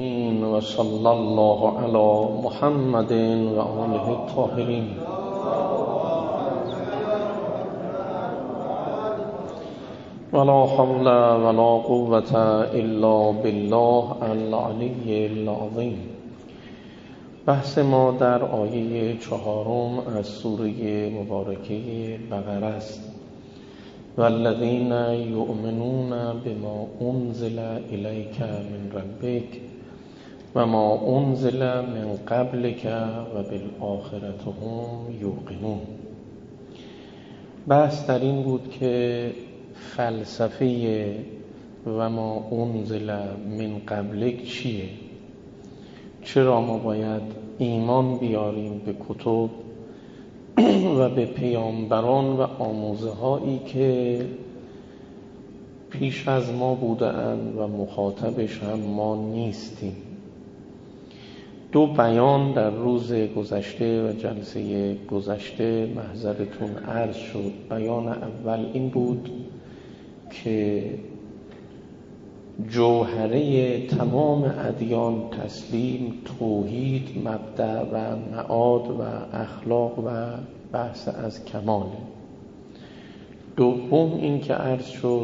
وصلى الله على محمد وآله الطاهرين. ولا حول ولا قوة إلا بالله العلي العظيم. بحث ما در آیه 4 از سوره مبارکه بقره است. والذین یؤمنون بما انزل الیک من ربک و ما انزل من قبلک و بالآخرة هم یوقنون. بحث در این بود که فلسفه و ما انزل من قبلک چیه؟ چرا ما باید ایمان بیاریم به کتب و به پیامبران و آموزه هایی که پیش از ما بودند و مخاطبش هم ما نیستیم. دو بیان در روز گذشته و جلسه گذشته محضرتون عرض شد. بیان اول این بود که جوهره تمام ادیان تسلیم، توحید، مبدأ و معاد و اخلاق و بحث از کماله. دوم این که عرض شد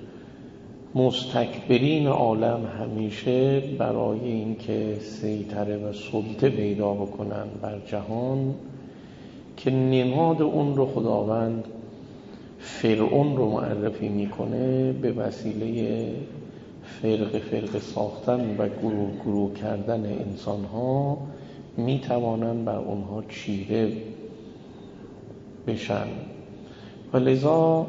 مستکبرین عالم همیشه برای اینکه سیطره و سلطه پیدا بکنن بر جهان که نماد اون رو خداوند فرعون رو معرفی میکنه، به وسیله فرقه ساختن و گروه کردن انسان ها میتوانن بر اونها چیره بشن. و لذا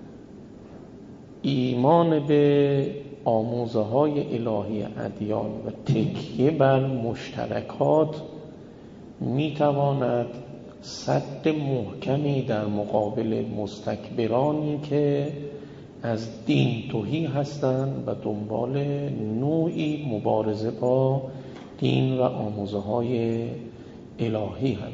ایمان به آموزه های الهی ادیان و تکیه بر مشترکات میتواند سد محکمی در مقابل مستکبرانی که از دین تهی هستند و دنبال نوعی مبارزه با دین و آموزه های الهی هستند.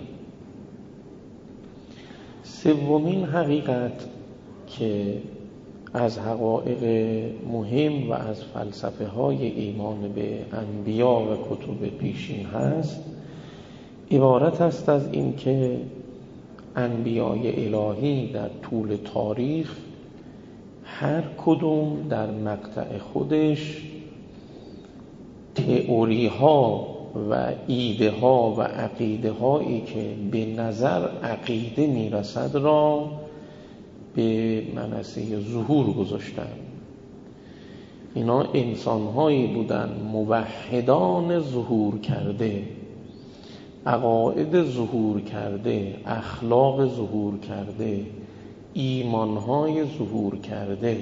سومین حقیقت که از حقایق مهم و از فلسفه های ایمان به انبیا و کتب پیشین هست عبارت است از این که انبیای الهی در طول تاریخ هر کدوم در مقطع خودش تئوری ها و ایده ها و عقیده هایی که به نظر عقیده میرسد را به منصه ظهور گذاشتن. اینا انسان هایی بودن موحدان ظهور کرده، عقاید ظهور کرده، اخلاق ظهور کرده، ایمانهای ظهور کرده.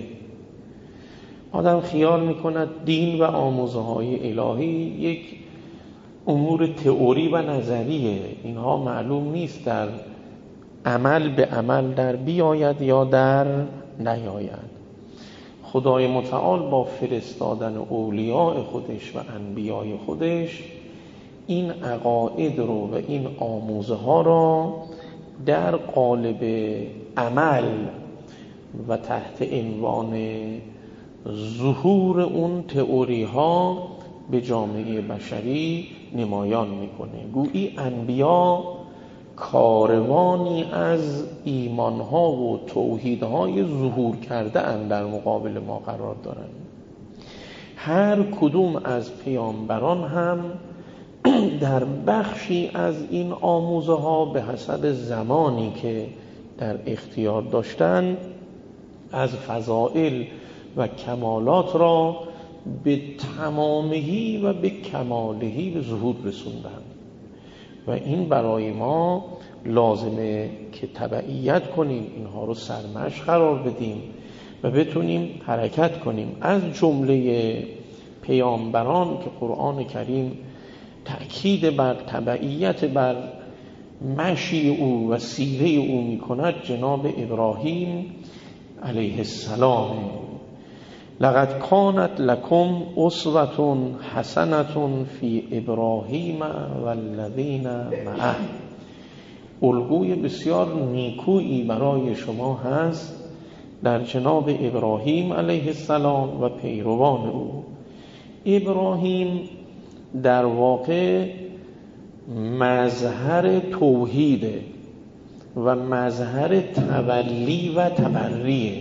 آدم خیال میکند دین و آموزه های الهی یک امور تئوری و نظریه، اینها معلوم نیست در عمل به عمل در بیاید یا در نیاید. خدای متعال با فرستادن اولیاء خودش و انبیای خودش این عقاید رو و این آموزه ها را در قالب عمل و تحت عنوان ظهور اون تئوری ها به جامعه بشری نمایان میکنه. گویی انبیا کاروانی از ایمانها و توحیدهای ظهور کرده اند در مقابل ما قرار دارند. هر کدوم از پیامبران هم در بخشی از این آموزه ها به حسب زمانی که در اختیار داشتند از فضائل و کمالات را به تمامهی و به کمالهی به ظهور رسوندند و این برای ما لازمه که تبعیت کنیم، اینها رو سرمشق قرار بدیم و بتونیم حرکت کنیم. از جمله پیامبران که قرآن کریم تأکید بر تبعیت بر مشی او و سیره او می کند جناب ابراهیم علیه السلام. لقد کانت لکم اسوة حسنة فی ابراهیم والذین معه. الگوی بسیار نیکویی برای شما هست در جناب ابراهیم علیه السلام و پیروان او. ابراهیم در واقع مظهر توحیده و مظهر تولی و تبریه.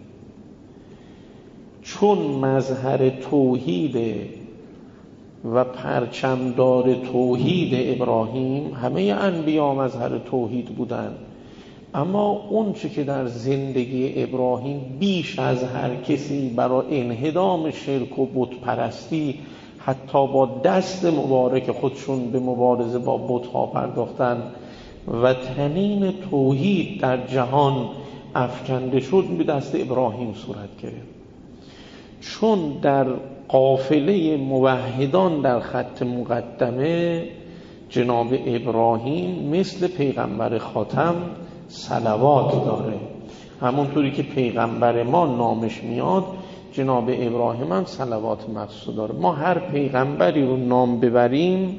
چون مظهر توحیده و پرچمدار توحید ابراهیم، همه انبیا مظهر توحید بودن، اما اون چه که در زندگی ابراهیم بیش از هر کسی برای انهدام شرک و بت پرستی حتی با دست مبارک خودشون به مبارزه با بت‌ها پرداختن و طنین توحید در جهان افکنده شد، به دست ابراهیم صورت گرفت. چون در قافله موحدان در خط مقدمه جناب ابراهیم مثل پیغمبر خاتم صلوات داره، همونطوری که پیغمبر ما نامش میاد جناب ابراهیم هم صلوات مخصوص داره. ما هر پیغمبری رو نام ببریم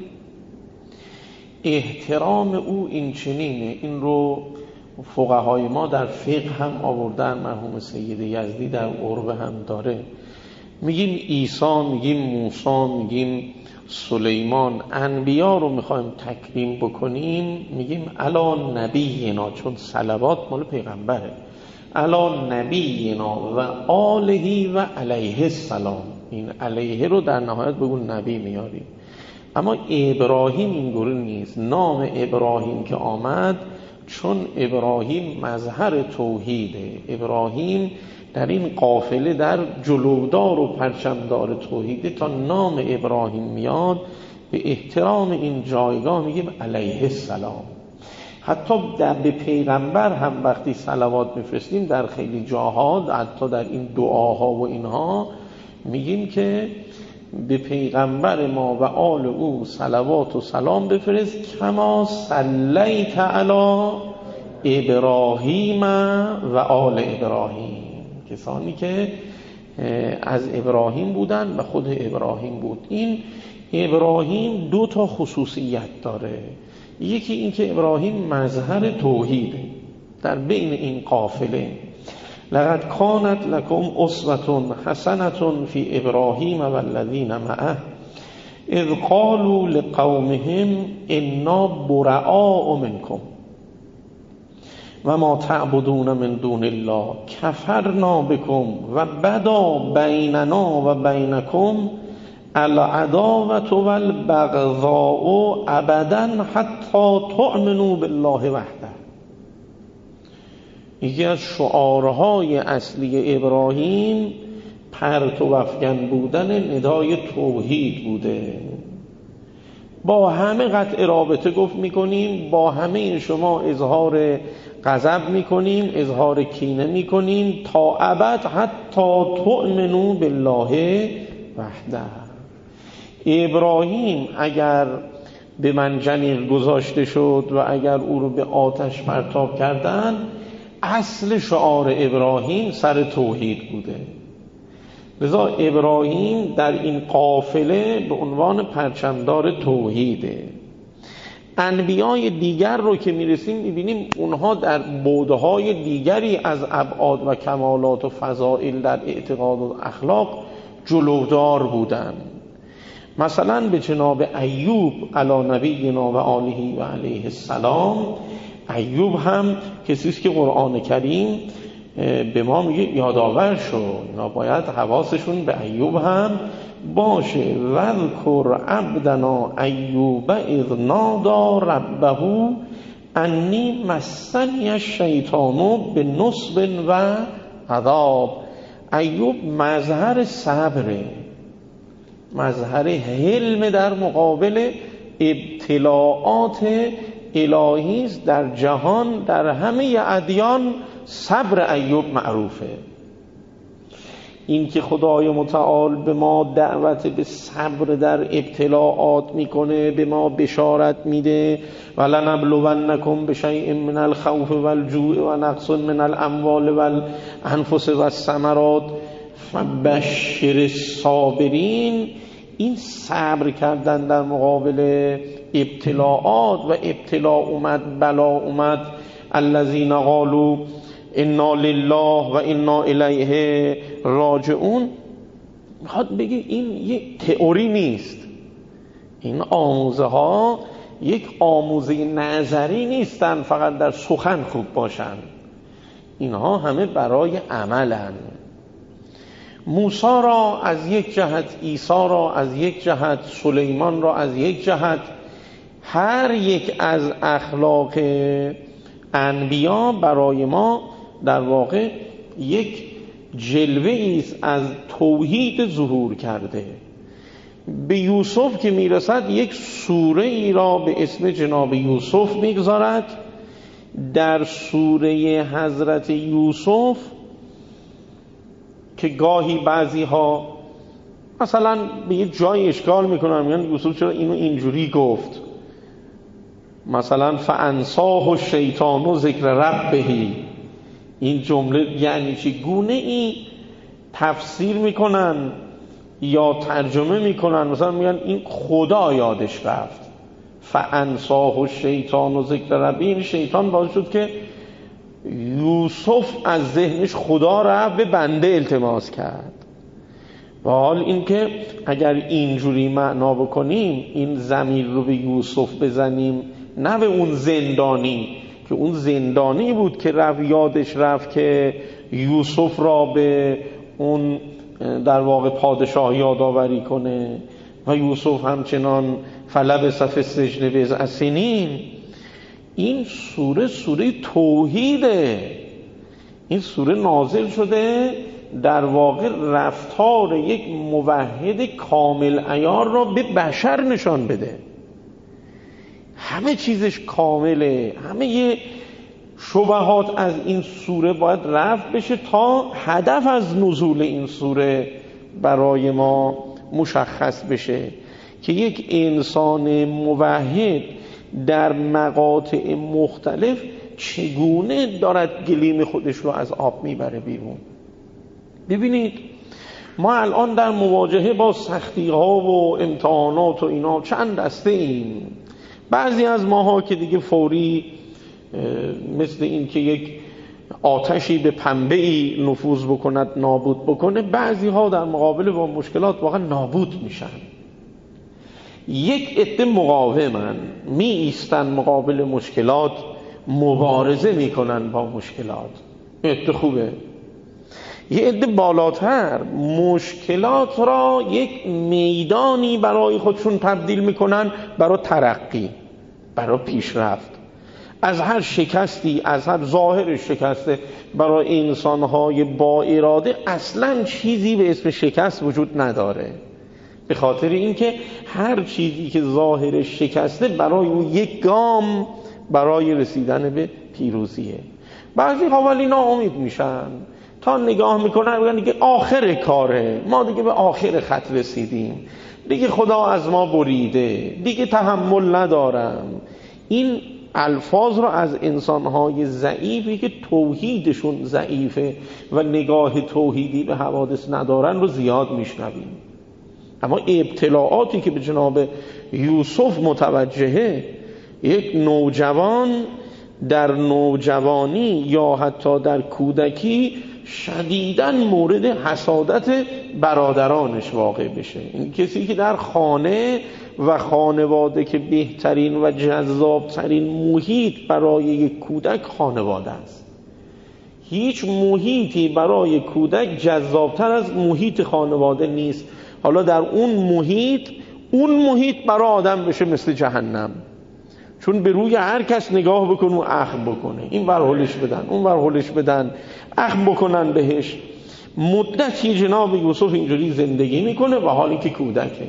احترام او این چنینه. این رو فقهای ما در فقه هم آوردن، مرحوم سید یزدی در عربه هم داره. میگیم عیسی، میگیم موسی، میگیم سلیمان، انبیا رو میخوایم تکریم بکنیم میگیم علی نبینا، چون صلوات مال پیغمبره، علی نبینا و آله و علیه السلام. این علیه رو در نهایت بگون نبی میاریم. اما ابراهیم اینگونه نیست. نام ابراهیم که آمد چون ابراهیم مظهر توحیده، ابراهیم در این قافله در جلودار و پرچمدار توحیده، تا نام ابراهیم میاد به احترام این جایگاه میگیم علیه السلام. حتی به پیغمبر هم وقتی صلوات میفرستیم در خیلی جاها، حتی در این دعاها و اینها میگیم که به پیغمبر ما و آل او صلوات و سلام بفرست کما صلیت علی ابراهیم و آل ابراهیم. کسانی که از ابراهیم بودن و خود ابراهیم بود. این ابراهیم دو تا خصوصیت داره. یکی این که ابراهیم مظهر توحیده در بین این قافله. لقد کانت لکم اسوة حسنة فی ابراهیم و الذین معه اذ قالوا لقومهم انا براء منکم و ما تعبدون من دون الله کفرنا بکم و بدا بیننا و بینکم العداوة والبغضاء ابدا حتی تؤمنوا بالله وحده. یکی از شعارهای اصلی ابراهیم پرت و افکن بودن ندای توحید بوده. با همه قطع رابطه گفت میکنیم، با همه شما اظهار غضب میکنیم، اظهار کینه میکنیم تا ابد حتی تؤمنوا بالله وحده. ابراهیم اگر به منجنیق گذاشته شد و اگر او رو به آتش پرتاب کردن، اصل شعار ابراهیم سر توحید بوده. لذا ابراهیم در این قافله به عنوان پرچمدار توحیده. انبیای دیگر رو که میرسیم میبینیم اونها در بعدهای دیگری از ابعاد و کمالات و فضائل در اعتقاد و اخلاق جلودار بودن. مثلا به جناب ایوب علی نبینا و آله و علیه السلام، ایوب هم کسی است که قرآن کریم به ما میگه یادآور شو. اینا باید حواسشون به ایوب هم باشه. وذکر عبدنا ایوب اذ نادی ربه انی مسنی الشیطان بنصب و عذاب. ایوب مظهر صبره، مظهر حلم در مقابل ابتلاعات الهی است. در جهان در همه ادیان صبر ایوب معروفه. این که خدای متعال به ما دعوت به صبر در ابتلاعات میکنه، به ما بشارت میده ولنبلونکم بشیء من الخوف والجوع و نقص من الاموال والانفس والثمرات فبشر الصابرین. این صبر کردن در مقابل ابتلاعات، و ابتلا اومد، بلا اومد، الذین قالوا انا لله و انا الیه راجعون، میخواد بگه این یک تئوری نیست، این آموزه ها یک آموزه نظری نیستن فقط در سخن خوب باشن، اینها همه برای عملن. موسی را از یک جهت، عیسی را از یک جهت، سلیمان را از یک جهت، هر یک از اخلاق انبیا برای ما در واقع یک جلوه است از توحید ظهور کرده. به یوسف که میرسد یک سوره ای را به اسم جناب یوسف میگذارد. در سوره حضرت یوسف که گاهی بعضی ها مثلا به یک جای اشکال میکنن، میگن یوسف چرا اینو اینجوری گفت، مثلا فانساه الشیطان ذکر ربه، این جمله یعنی چی؟ گونه ای تفسیر میکنن یا ترجمه میکنن، مثلا میگن این خدا یادش رفت، فانساه الشیطان ذکر ربه، این شیطان باعث شد که یوسف از ذهنش خدا رفت، به بنده التماس کرد. و حال این که اگر اینجوری معنا بکنیم، این ضمیر رو به یوسف بزنیم نه به اون زندانی، که اون زندانی بود که یادش رفت که یوسف را به اون در واقع پادشاه یادآوری کنه و یوسف همچنان فلبث فی السجن بضع سنین. این سوره توحیده. این سوره نازل شده در واقع رفتار یک موحد کامل عیار را به بشر نشان بده. همه چیزش کامله، همه شبهات از این سوره باید رفع بشه تا هدف از نزول این سوره برای ما مشخص بشه که یک انسان موحد در مقاطع مختلف چگونه دارد گلیم خودش رو از آب میبره بیرون. ببینید ما الان در مواجهه با سختی ها و امتحانات و اینا چند دسته ایم. بعضی از ماها که دیگه فوری مثل این که یک آتشی به پنبه‌ای نفوذ بکند نابود بکنه، بعضی ها در مقابل با مشکلات واقعا نابود میشن. یک عده مقاومن، می ایستن مقابل مشکلات، مبارزه میکنن با مشکلات، عده خوبه. یه عده بالاتر مشکلات را یک میدانی برای خودشون تبدیل میکنن، برای ترقی، برای پیشرفت. از هر شکستی، از هر ظاهر شکسته، برای انسانهای با اراده اصلا چیزی به اسم شکست وجود نداره، به خاطر اینکه هر چیزی که ظاهر شکسته برای اون یک گام برای رسیدن به پیروزیه. بعضی ها ولی ناامید میشن، تا نگاه میکنن میگن دیگه آخر کاره، ما دیگه به آخر خط رسیدیم، دیگه خدا از ما بریده، دیگه تحمل ندارم. این الفاظ رو از انسانهای ضعیفی که توحیدشون ضعیفه و نگاه توحیدی به حوادث ندارن رو زیاد میشنویم. اما ابتلاعاتی که به جناب یوسف متوجهه، یک نوجوان در نوجوانی یا حتی در کودکی شدیداً مورد حسادت برادرانش واقع بشه. این کسی که در خانه و خانواده که بهترین و جذابترین محیط برای یک کودک خانواده است، هیچ محیطی برای کودک جذابتر از محیط خانواده نیست. حالا در اون محیط برای آدم بشه مثل جهنم، چون به روی هر کس نگاه بکنه و اخم بکنه، این ور هلش بدن اون ور هلش بدن، اخم بکنن بهش. مدتی جناب یوسف اینجوری زندگی میکنه و حالی که کودکه.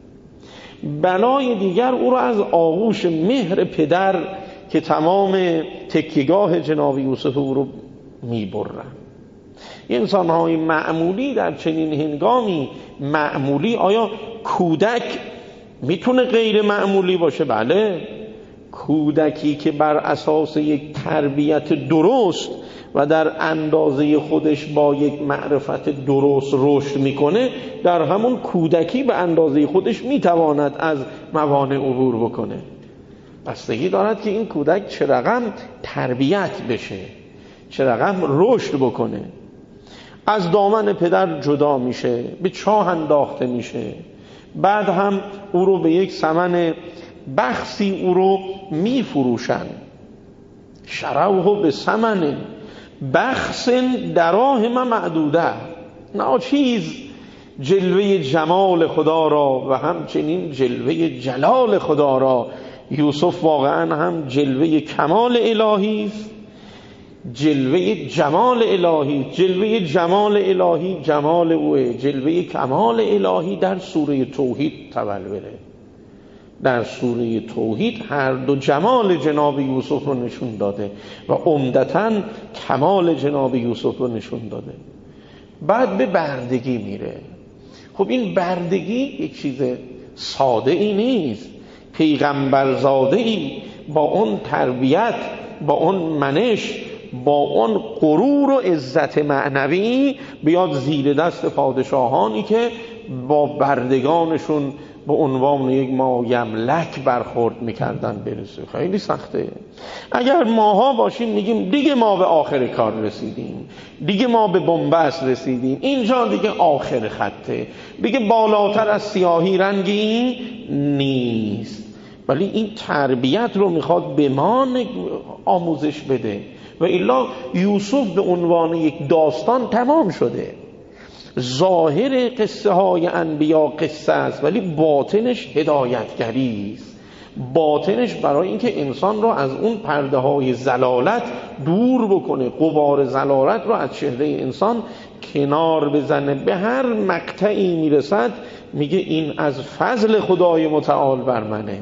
بلای دیگر او رو از آغوش مهر پدر که تمام تکیگاه جناب یوسف او رو میبرن. انسان‌های معمولی در چنین هنگامی معمولی، آیا کودک میتونه غیر معمولی باشه؟ بله. کودکی که بر اساس یک تربیت درست و در اندازه خودش با یک معرفت درست رشد میکنه، در همون کودکی به اندازه خودش میتواند از موانع عبور بکنه. بستگی دارد که این کودک چه رقم تربیت بشه، چه رقم رشد بکنه. از دامن پدر جدا میشه، به چاه انداخته میشه، بعد هم او رو به یک ثمن بخسی او رو می فروشن. شروه به ثمن بخس دراهم معدوده. ناچیز جلوه جمال خدا را و همچنین جلوه جلال خدا را. یوسف واقعا هم جلوه کمال الهی است، جلوه جمال الهی. جلوه جمال الهی جمال اوه، جلوه کمال الهی در سوره توحید تولوره. در سوره توحید هر دو جمال جناب یوسف رو نشون داده و عمدتاً کمال جناب یوسف رو نشون داده. بعد به بردگی میره. خب این بردگی یک چیز ساده ای نیست. پیغمبرزاده ای با اون تربیت، با اون منش، با اون غرور و عزت معنوی بیاد زیر دست پادشاهانی که با بردگانشون به عنوان یک مایملک برخورد میکردن برسه. خیلی سخته. اگر ماها باشیم میگیم دیگه ما به آخر کار رسیدیم، دیگه ما به بنبست رسیدیم، اینجا دیگه آخر خطه، دیگه بالاتر از سیاهی رنگی نیست. ولی این تربیت رو میخواد به ما آموزش بده و الا یوسف به عنوان یک داستان تمام شده. ظاهر قصه های انبیا قصه است ولی باطنش هدایتگری است. باطنش برای اینکه انسان رو از اون پرده های ضلالت دور بکنه، غبار ضلالت رو از چهره انسان کنار بزنه. به هر مقطعی میرسد میگه این از فضل خدای متعال بر منه.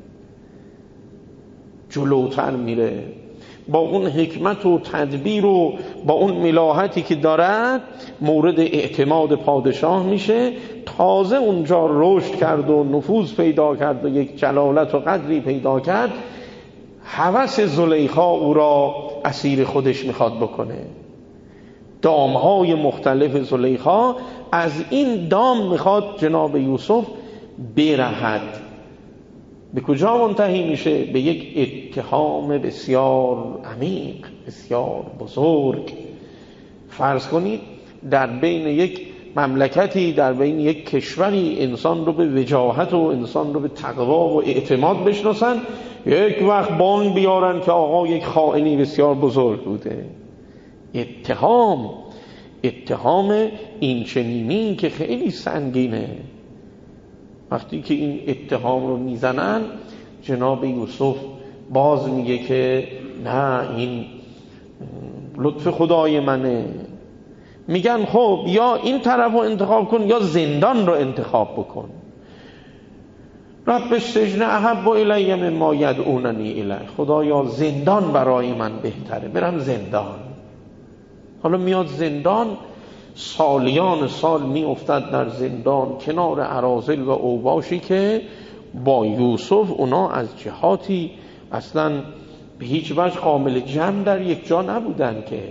جلوتر میره با اون حکمت و تدبیر و با اون ملاحتی که دارد مورد اعتماد پادشاه میشه. تازه اونجا رشد کرد و نفوذ پیدا کرد و یک جلالت و قدری پیدا کرد. هوس زلیخا او را اسیر خودش میخواد بکنه. دامهای مختلف زلیخا، از این دام میخواد جناب یوسف برهد. به کجا منتهی میشه؟ به یک اتهام بسیار عمیق، بسیار بزرگ. فرض کنید در بین یک مملکتی، در بین یک کشوری انسان رو به وجاهت و انسان رو به تقوا و اعتماد بشناسن، یک وقت بانگ بیارن که آقا یک خائنی بسیار بزرگ بوده. اتهام این چنینی که خیلی سنگینه. وقتی که این اتهام رو میزنن جناب یوسف باز میگه که نه، این لطف خدای منه. میگن خب یا این طرف رو انتخاب کن یا زندان رو انتخاب بکن. رب السجن احب الی مما یدعوننی الیه. خدایا زندان برای من بهتره، برم زندان. حالا میاد زندان، سالیان سال می افتد در زندان کنار اراذل و اوباشی که با یوسف اونا از جهاتی اصلا به هیچ وجه قابل جمع در یک جا نبودن که.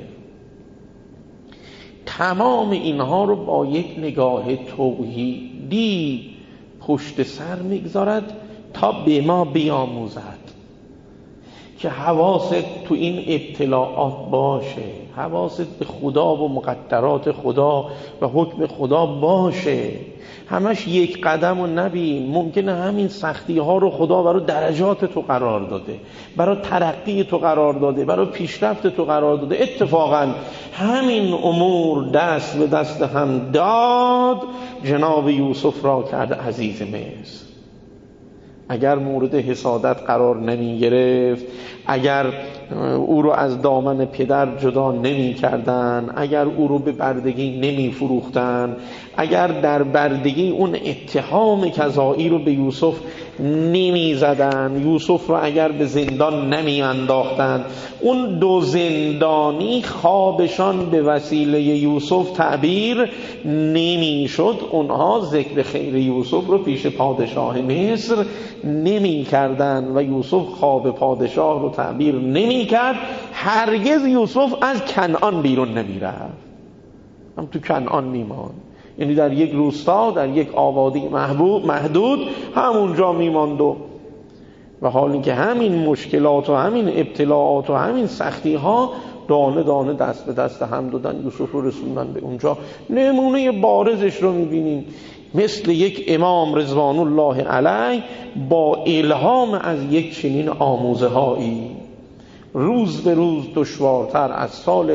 تمام اینها رو با یک نگاه توحیدی پشت سر میگذارد تا به ما بیاموزد که حواست تو این ابتلاعات باشه، حواست به خدا و مقدرات خدا و حکم خدا باشه. همش یک قدم و نبین. ممکنه همین سختی ها رو خدا برای درجات تو قرار داده، برای ترقی تو قرار داده، برای پیشرفت تو قرار داده. اتفاقا همین امور دست به دست هم داد، جناب یوسف را کرد عزیز مصر. اگر مورد حسادت قرار نمی گرفت، اگر او رو از دامن پدر جدا نمی کردن، اگر او رو به بردگی نمی فروختن، اگر در بردگی اون اتهام کذایی رو به یوسف نمی زدن، یوسف رو اگر به زندان نمی انداختن، اون دو زندانی خوابشان به وسیله یوسف تعبیر نمی شد، اونها ذکر خیر یوسف رو پیش پادشاه مصر نمی کردن و یوسف خواب پادشاه رو تعبیر نمی کرد، هرگز یوسف از کنعان بیرون نمی رفت، هم تو کنعان می ماند. یعنی در یک روستا، در یک آبادی محدود همونجا می ماند و حالی که همین مشکلات و همین ابتلاعات و همین سختی ها دانه دانه دست به دست هم دادن، یوسف رو رسوندن به اونجا. نمونه بارزش رو میبینیم مثل یک امام رضوان الله علیه با الهام از یک چنین آموزه هایی روز به روز دشوارتر از سال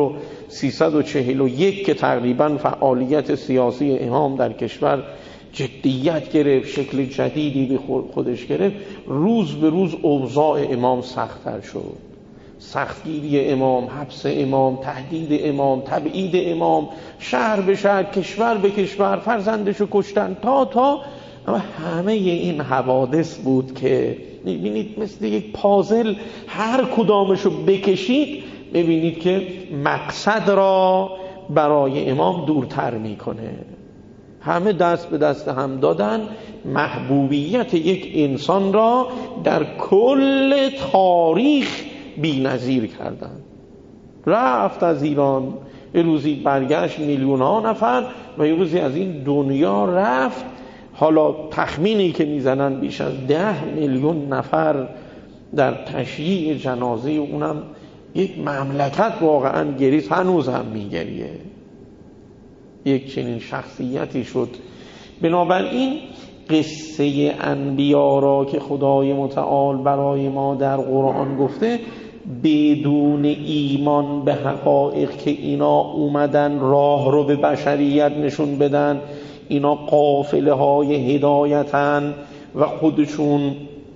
1341 که تقریبا فعالیت سیاسی امام در کشور جدیت گرفت، شکل جدیدی به خودش گرفت، روز به روز اوضاع امام سخت‌تر شد. سختگیری امام، حبس امام، تهدید امام، تبعید امام، شهر به شهر، کشور به کشور، فرزندشو کشتن تا اما همه این حوادث بود که ببینید مثل یک پازل هر کدامشو بکشید ببینید که مقصد را برای امام دورتر میکنه. همه دست به دست هم دادن، محبوبیت یک انسان را در کل تاریخ بی نظیر کردن. رفت از ایران، یه روزی برگشت میلیون‌ها نفر و یه روزی از این دنیا رفت. حالا تخمینی که میزنن بیش از 10 میلیون نفر در تشییع جنازه اونم یک مملکت واقعا گریز، هنوز هم میگریه. یک چنین شخصیتی شد. بنابراین قصه انبیا را که خدای متعال برای ما در قرآن گفته بدون ایمان به حقایق که اینا اومدن راه رو به بشریت نشون بدن، اینا قافله های هدایتن و خودشون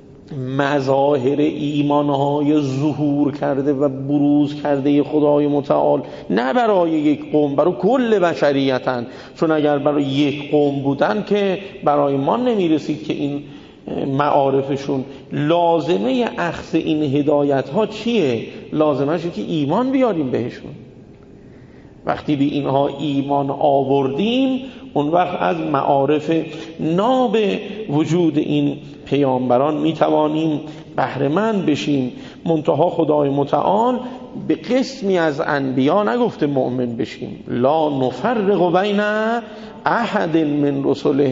مظاهر ایمانهای ظهور کرده و بروز کرده خدای متعال، نه برای یک قوم، برای کل بشریتن. چون اگر برای یک قوم بودن که برای ما نمیرسید که این معارفشون. لازمه اخذ این هدایت ها چیه؟ لازمه که ایمان بیاریم بهشون. وقتی به اینها ایمان آوردیم اون وقت از معارف ناب وجود این پیامبران میتوانیم بهره مند بشیم. منتها خدای متعال به قسمی از انبیا نگفته مؤمن بشیم، لا نفرق بین احد من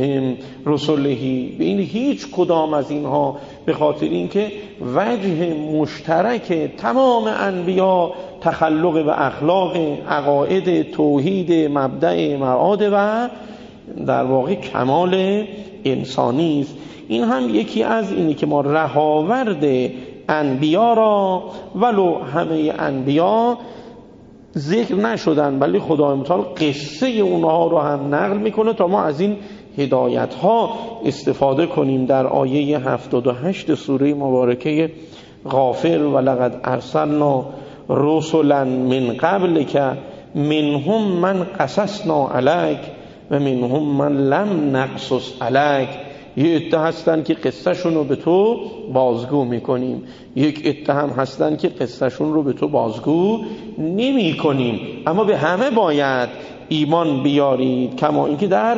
رسلهی، به این هیچ کدام از اینها، به خاطر اینکه وجه مشترک تمام انبیا تخلق و اخلاق، عقاید، توحید، مبدأ، معاد و در واقع کمال انسانی است. این هم یکی از اینی که ما رهاورد انبیا را، ولو همه انبیا ذکر نشدن ولی خدای متعال قصه اونها رو هم نقل میکنه تا ما از این هدایت ها استفاده کنیم. در آیه 78 سوره مبارکه غافر ولقد ارسلنا رسلا من قبلک منهم من قصصنا علیک و منهم من لم نقصص علیک. یه عده هستن که قصه شون رو به تو بازگو میکنیم، یک عده هم هستن که قصه شون رو به تو بازگو نمی کنیم، اما به همه باید ایمان بیارید. کما اینکه در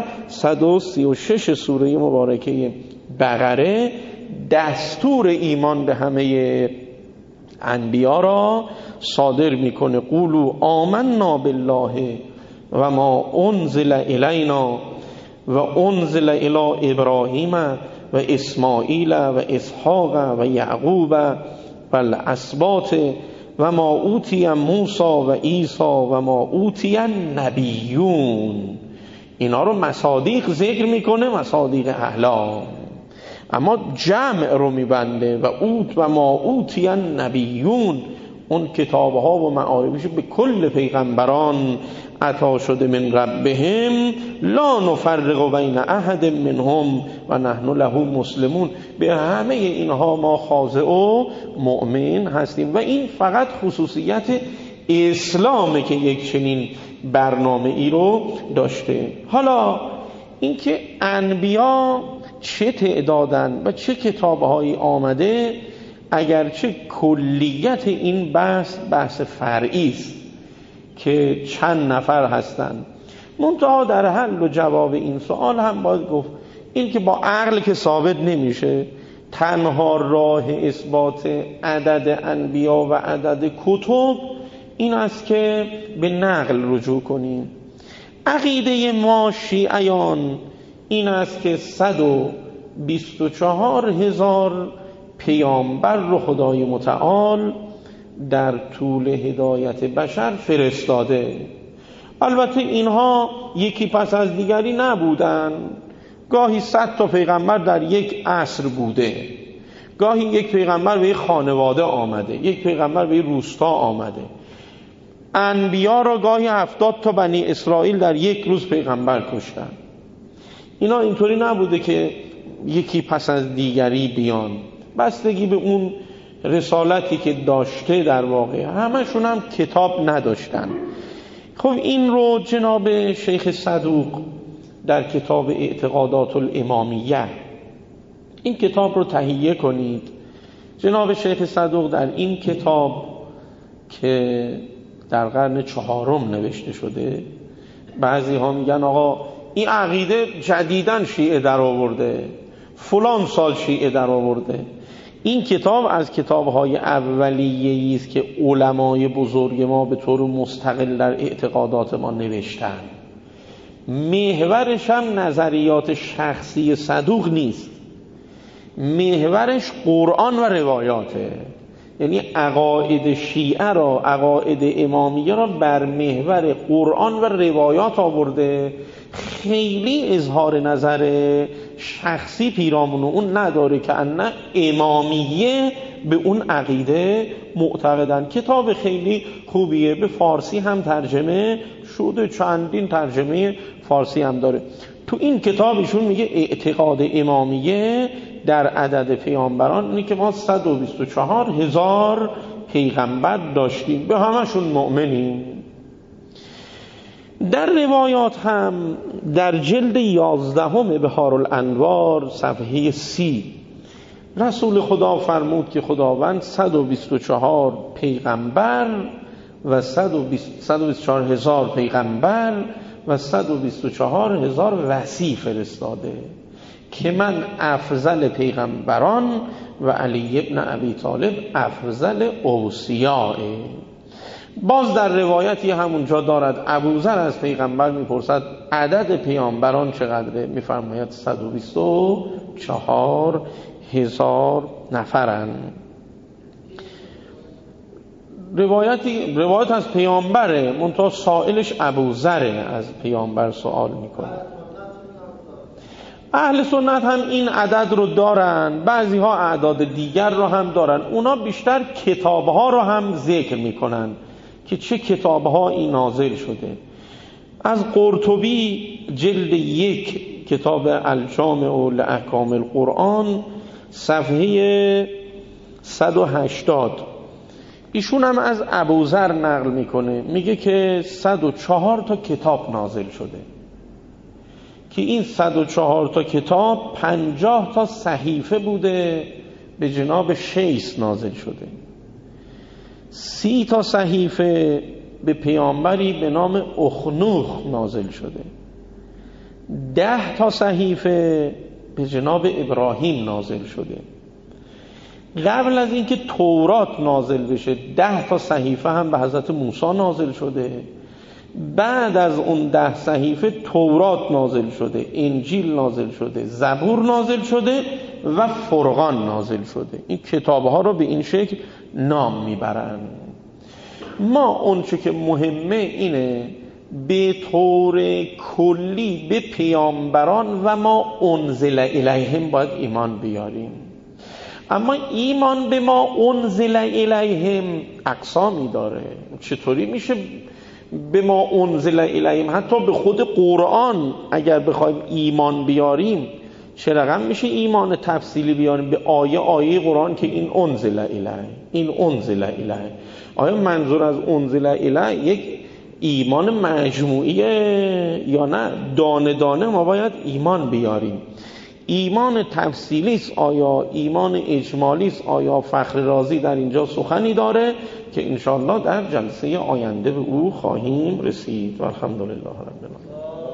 136 سوره مبارکه بقره دستور ایمان به همه انبیا را صادر میکنه. قولوا آمنا بالله و ما انزل الینا و انزل الی ابراهیم و اسماعیل و اسحاق و یعقوب و الاسباط و ما اوتی موسی و عیسی و ما اوتی النبیون. اینا رو مصادیق ذکر میکنه، مصادیق احلام، اما جمع رو میبنده و اوت و ما اوتی النبیون. اون کتابها و معارفش به کل پیغمبران عطا شده. من ربهم لا نفرق بین احد منهم و نحن له مسلمون. به همه اینها ما خاضع و مؤمن هستیم و این فقط خصوصیت اسلامه که یک چنین برنامه ای رو داشته. حالا اینکه انبیا چه تعدادن و چه کتابهایی آمده، اگرچه کلیت این بحث فرعی است که چند نفر هستند، منتها در حل و جواب این سوال هم باید گفت این که با عقل که ثابت نمیشه. تنها راه اثبات عدد انبیا و عدد کتب این است که به نقل رجوع کنیم. عقیده ما شیعیان این است که 124,000 پیامبر رو خدای متعال در طول هدایت بشر فرستاده. البته اینها یکی پس از دیگری نبودن، گاهی 100 تا پیغمبر در یک عصر بوده، گاهی یک پیغمبر به یک خانواده آمده، یک پیغمبر به یک روستا آمده. انبیا را گاهی 70 تا بنی اسرائیل در یک روز پیغمبر کشتن. اینا اینطوری نبوده که یکی پس از دیگری بیان، بستگی به اون رسالتی که داشته در واقع. همشون هم کتاب نداشتن. خب این رو جناب شیخ صدوق در کتاب اعتقادات الامامیه، این کتاب رو تهیه کنید. جناب شیخ صدوق در این کتاب که در قرن 4 نوشته شده، بعضی ها میگن آقا این عقیده جدیداً شیعه در آورده، فلان سال شیعه در آورده. این کتاب از کتاب‌های اولیه‌ای است که علمای بزرگ ما به طور مستقل در اعتقادات ما نوشتن. محورش هم نظریات شخصی صدوق نیست، محورش قرآن و روایاته. یعنی عقاید شیعه را، عقاید امامیه را بر محور قرآن و روایات آورده. خیلی اظهار نظر شخصی پیرامون اون نداره که ان امامیه به اون عقیده معتقدن. کتاب خیلی خوبیه، به فارسی هم ترجمه شده، چندین ترجمه فارسی هم داره. تو این کتاب ایشون میگه اعتقاد امامیه در عدد پیامبران اینه که ما 124,000 پیغمبر داشتیم، به همشون مؤمنیم. در روایات هم در جلد 11 بهارالانوار صفحه 30 رسول خدا فرمود که خداوند 124 پیغمبر و 124,000 پیغمبر و 124,000 وصی فرستاده که من افضل پیغمبران و علی ابن ابی طالب افضل اوصیاء. باز در روایتی همونجا دارد ابوذر از پیغمبر میپرسد عدد پیامبران چقدره؟ میفرماید 124,000 نفرن. روایت از پیامبره، منتها سائلش ابوذره، از پیامبر سوال میکنه. اهل سنت هم این عدد رو دارن، بعضی ها اعداد دیگر رو هم دارن. اونا بیشتر کتابها رو هم ذکر میکنن که چه کتابهایی نازل شده. از قرطبی جلد 1 کتاب الجامع لاحکام القرآن صفحه 180 ایشون هم از ابوذر نقل میکنه، میگه که 104 تا کتاب نازل شده که این 104 تا کتاب 50 تا صحیفه بوده به جناب شیث نازل شده، 30 تا صحیفه به پیامبری به نام اخنوخ نازل شده، 10 تا صحیفه به جناب ابراهیم نازل شده. قبل از اینکه تورات نازل بشه 10 تا صحیفه هم به حضرت موسی نازل شده. بعد از اون 10 صحیفه تورات نازل شده، انجیل نازل شده، زبور نازل شده و فرقان نازل شده. این کتابها رو به این شکل نام میبرن. ما اونچه که مهمه اینه به طور کلی به پیامبران و ما انزل الیهم باید ایمان بیاریم. اما ایمان به ما انزل الیهم اقسامی داره. چطوری میشه به ما انزل الیهم؟ حتی به خود قرآن اگر بخوایم ایمان بیاریم چه رقم میشه ایمان تفصیلی بیاریم به آیه قرآن که این انزل الیه، این انزل الیه؟ آیا منظور از انزل الیه یک ایمان مجموعیه یا نه؟ دانه دانه ما باید ایمان بیاریم. ایمان تفصیلی است، آیا ایمان اجمالی است؟ آیا فخر رازی در اینجا سخنی داره که انشاءالله در جلسه آینده به او خواهیم رسید. و الحمدلله رب العالمین.